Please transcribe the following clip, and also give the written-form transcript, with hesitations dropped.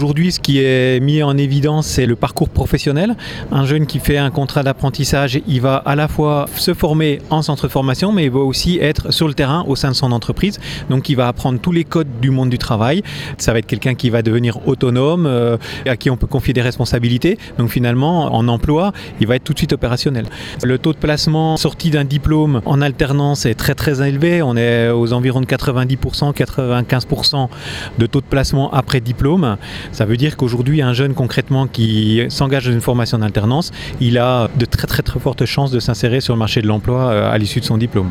Aujourd'hui, ce qui est mis en évidence, c'est le parcours professionnel. Un jeune qui fait un contrat d'apprentissage, il va à la fois se former en centre de formation, mais il va aussi être sur le terrain au sein de son entreprise. Donc, il va apprendre tous les codes du monde du travail. Ça va être quelqu'un qui va devenir autonome, à qui on peut confier des responsabilités. Donc, finalement, en emploi, il va être tout de suite opérationnel. Le taux de placement sorti d'un diplôme en alternance est très très élevé. On est aux environs de 90%, 95% de taux de placement après diplôme. Ça veut dire qu'aujourd'hui, un jeune concrètement qui s'engage dans une formation d'alternance, il a de très très très fortes chances de s'insérer sur le marché de l'emploi à l'issue de son diplôme.